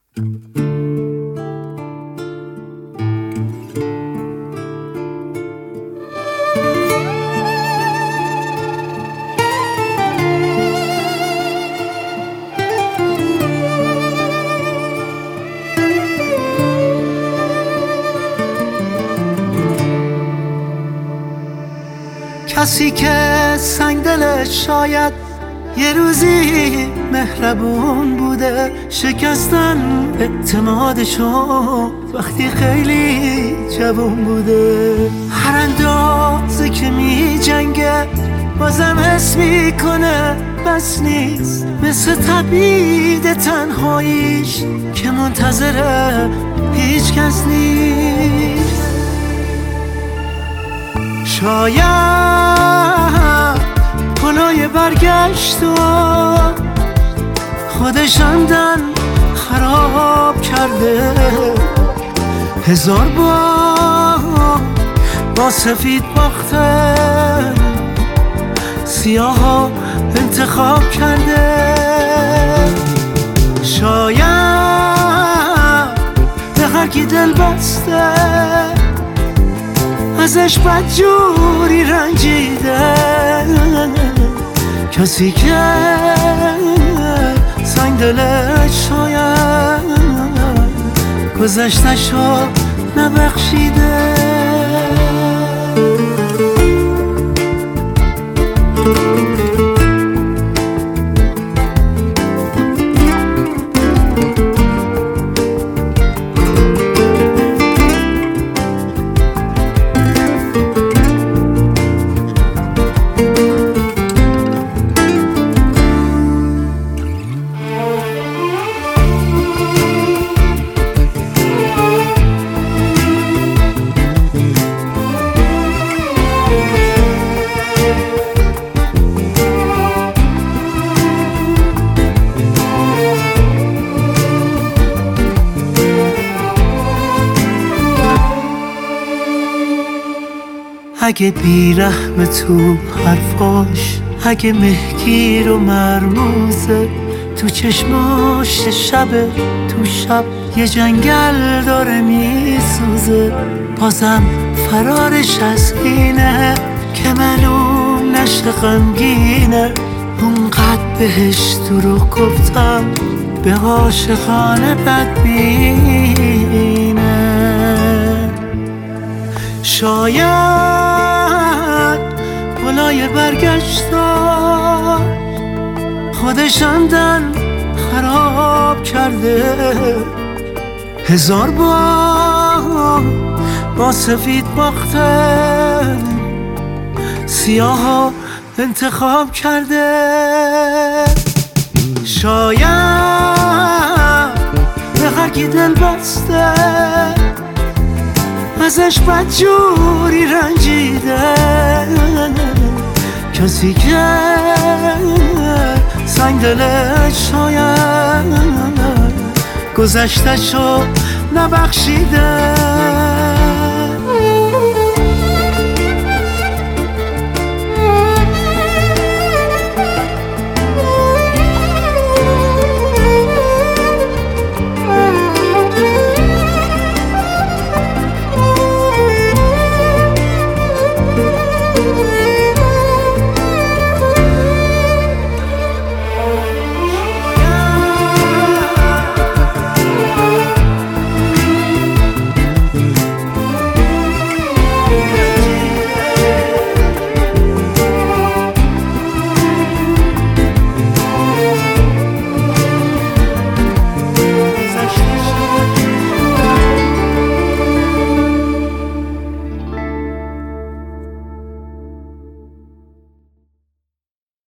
کسی که سنگ دلش شاید یه روزی مهربون بوده، شکستن اعتمادشو وقتی خیلی جوون بوده. هر اندازه که می جنگه بازم حس میکنه بس نیست، مثل تبعید تنهاییش که منتظره هیچ کس نیست. شاید پلای برگشت و خودش عمدن خراب کرده، هزار بار با سفید باخته، سیاه ها انتخاب کرده. شاید به هر کی دل بسته ازش بدجوری رنجیده، کسی که سنگ دلش شاید گذشته‌شو نبخشیده. اگه بیرحم تو حرفاش، اگه مهگیر و مرموزه تو چشماش، شبه تو شب یه جنگل داره میسوزه، بازم فرارش از اینه که معلوم نشه غمگینه. اونقدر بهش دروغ گفتم به عاشقانه بدبینه. شاید پلای برگشتن خودش عمدن خراب کرده، هزار بار با سفید باخته، سیاه ها انتخاب کرده. شاید به هر کی دل بسته ازش بدجوری رنجیده، کسی که سنگ دلش شاید گذشته‌شو نبخشیده.